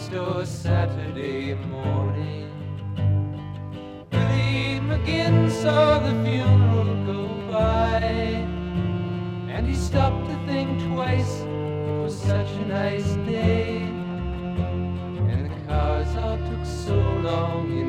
drugstore Saturday morning. Billy McGinn saw the funeral go by, and he stopped to think twice. It was such a nice day, and the cars all took so long.